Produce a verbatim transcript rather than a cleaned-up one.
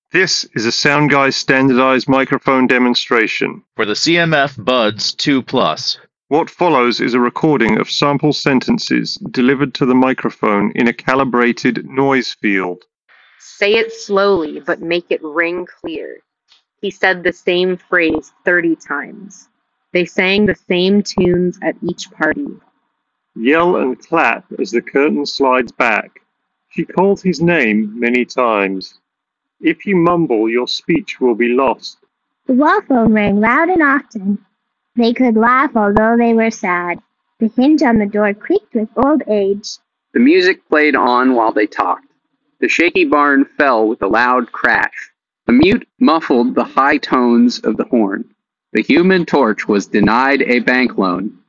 This is a SoundGuy standardized microphone demonstration. For the C M F Buds two Plus. What follows is a recording of sample sentences delivered to the microphone in a calibrated noise field. Say it slowly, but make it ring clear. He said the same phrase thirty times. They sang the same tunes at each party. Yell and clap as the curtain slides back. She called his name many times. If you mumble, your speech will be lost. The wall phone rang loud and often. They could laugh although they were sad. The hinge on the door creaked with old age. The music played on while they talked. The shaky barn fell with a loud crash. A mute muffled the high tones of the horn. The Human Torch was denied a bank loan.